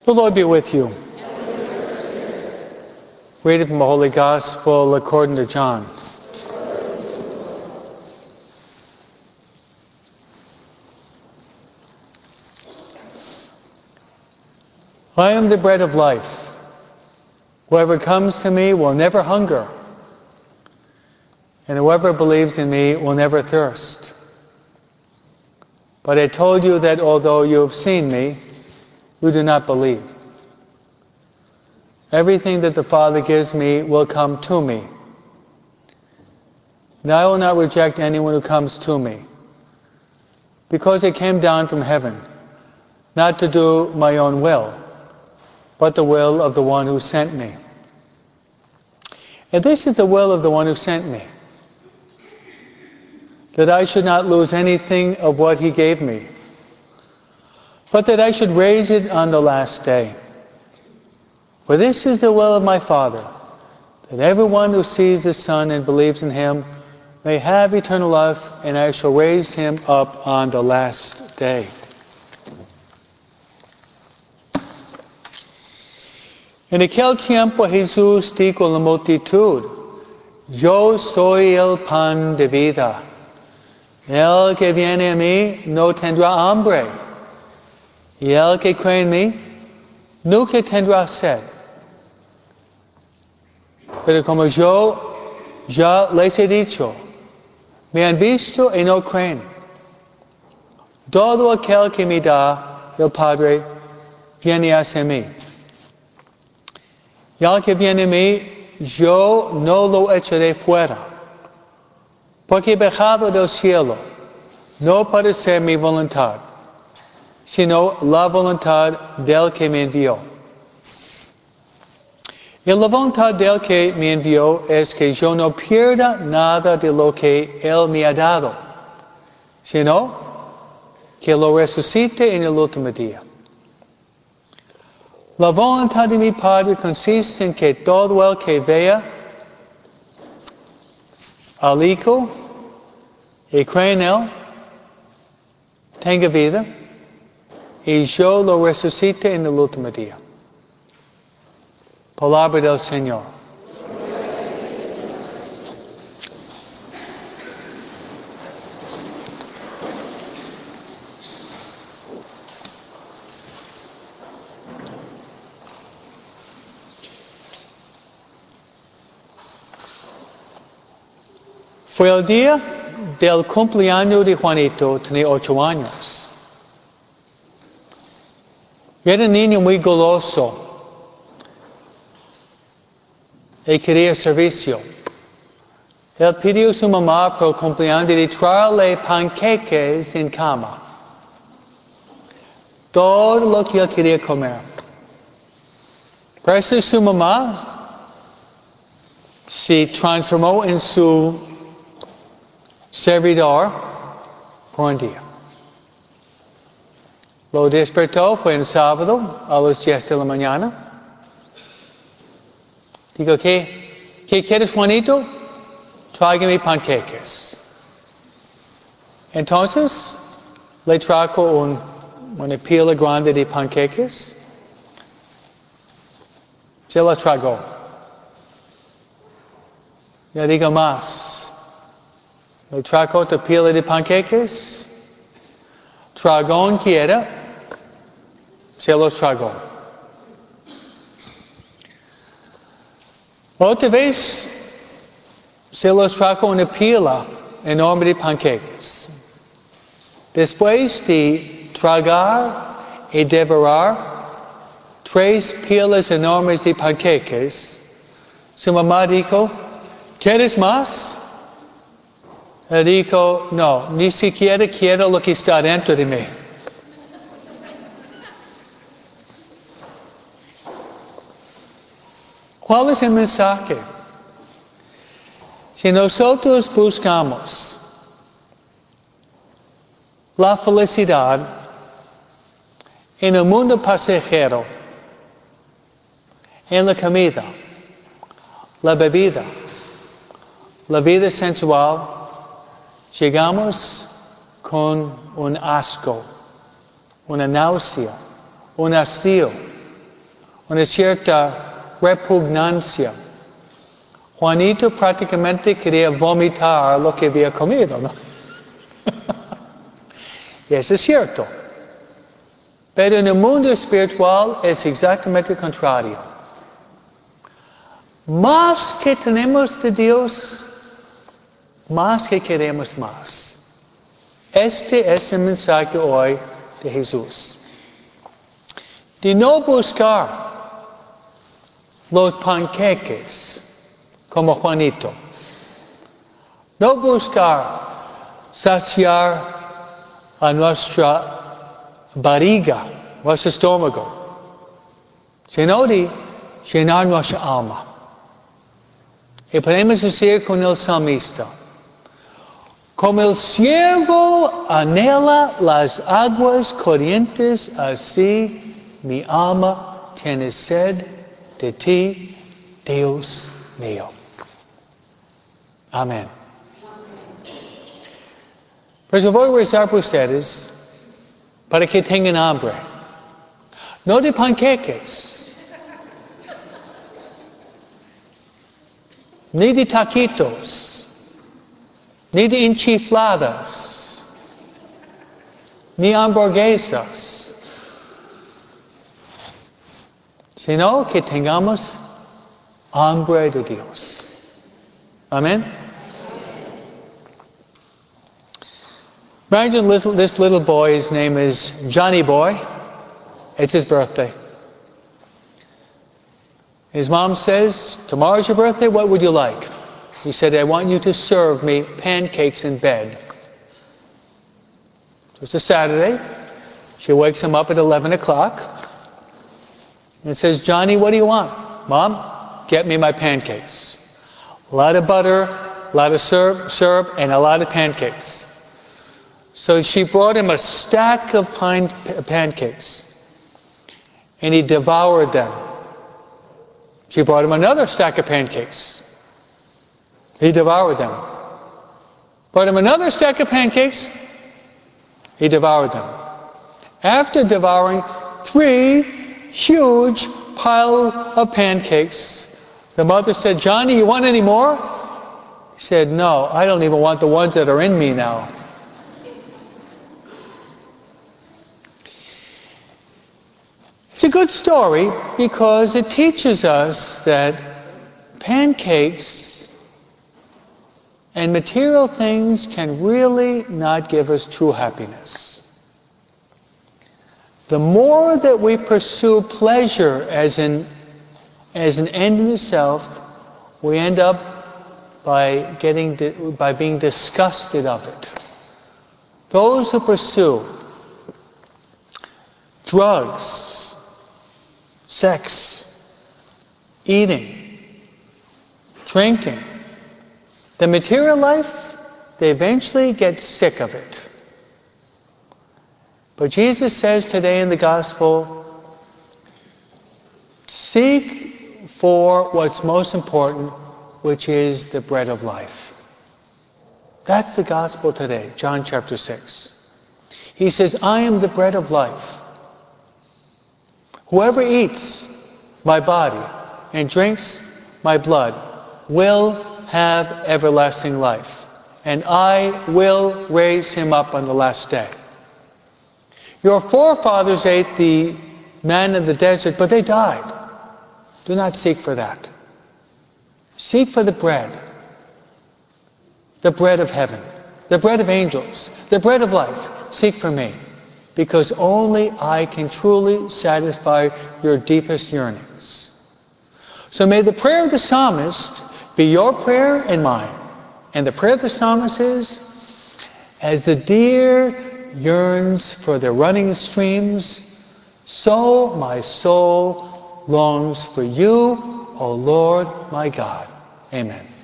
The Lord be with you. Reading from the Holy Gospel according to John. I am the bread of life. Whoever comes to me will never hunger, and whoever believes in me will never thirst. But I told you that although you have seen me, you do not believe. Everything that the Father gives me will come to me. And I will not reject anyone who comes to me, because it came down from heaven, not to do my own will, but the will of the one who sent me. And this is the will of the one who sent me, that I should not lose anything of what he gave me, but that I should raise it on the last day. For this is the will of my Father, that everyone who sees the Son and believes in him may have eternal life, and I shall raise him up on the last day. En aquel tiempo Jesús dijo a la multitud, Yo soy el pan de vida. El que viene a mí no tendrá hambre, y el que cree en mí nunca tendrá sed. Pero como yo ya les he dicho, me han visto y no creen. Todo aquel que me da el Padre viene hacia mí. Y al que viene a mí, yo no lo echaré fuera, porque he bajado del cielo, no para hacer mi voluntad, sino la voluntad del que me envió. Y la voluntad del que me envió es que yo no pierda nada de lo que Él me ha dado, sino que lo resucite en el último día. La voluntad de mi Padre consiste en que todo el que vea al Hijo y cree en Él tenga vida, y yo lo resucite en el último día. Palabra del Señor. Fue el día del cumpleaños de Juanito, tenía 8 años. Era un niño muy goloso y quería servicio. Él pidió a su mamá por el cumpleaños de traerle panqueques en cama. Todo lo que él quería comer. Por eso su mamá se transformó en su servidor por un día. Lo despertó, fue en sábado a las 10 de la mañana. Digo, ¿qué quieres, Juanito? Tráigame panqueques. Entonces, le trajo una pila grande de panqueques. Se la tragó. Ya digo más. Le trajo otra pila de panqueques. Tragón que era. Se los tragó. Otra vez se los trajo una pila enorme de panqueques. Después de tragar y devorar 3 pilas enormes de panqueques, su mamá dijo, ¿quieres más? Él dijo, no, ni siquiera quiero lo que está dentro de mí. ¿Cuál es el mensaje? Si nosotros buscamos la felicidad en el mundo pasajero, en la comida, la bebida, la vida sensual, llegamos con un asco, una náusea, un hastío una cierta repugnancia. Juanito prácticamente quería vomitar lo que había comido, ¿no? Y eso es cierto. Pero en el mundo espiritual es exactamente el contrario. Más que tenemos de Dios, más que queremos más. Este es el mensaje hoy de Jesús. De no buscar los panqueques como Juanito. No buscar saciar a nuestra barriga, nuestro estómago, sino de llenar nuestra alma. Y podemos decir con el salmista, como el ciervo anhela las aguas corrientes, así mi alma tiene sed de ti, Dios mío. Amén. Pues yo voy a rezar por ustedes para que tengan hambre. No de panqueques, ni de taquitos, ni de enchifladas, ni hamburguesas, sino que tengamos hambre de Dios. Amén. Imagine this little boy, his name is Johnny Boy. It's his birthday. His mom says, tomorrow's your birthday, what would you like? He said, I want you to serve me pancakes in bed. So it's a Saturday. She wakes him up at 11 o'clock and says, Johnny, what do you want? Mom, get me my pancakes. A lot of butter, a lot of syrup, and a lot of pancakes. So she brought him a stack of pancakes, and he devoured them. She brought him another stack of pancakes. He devoured them. Brought him another stack of pancakes. He devoured them. After devouring 3 huge piles of pancakes, the mother said, Johnny, you want any more? He said, no, I don't even want the ones that are in me now. It's a good story because it teaches us that pancakes and material things can really not give us true happiness. The more that we pursue pleasure as an end in itself, we end up by being disgusted of it. Those who pursue drugs, sex, eating, drinking, the material life, they eventually get sick of it. But Jesus says today in the gospel, seek for what's most important, which is the bread of life. That's the gospel today, John chapter 6. He says, I am the bread of life. Whoever eats my body and drinks my blood will have everlasting life, and I will raise him up on the last day. Your forefathers ate the manna in the desert, but they died. Do not seek for that. Seek for the bread of heaven, the bread of angels, the bread of life. Seek for me. Because only I can truly satisfy your deepest yearnings. So may the prayer of the psalmist be your prayer and mine. And the prayer of the psalmist is, as the deer yearns for the running streams, so my soul longs for you, O Lord my God. Amen.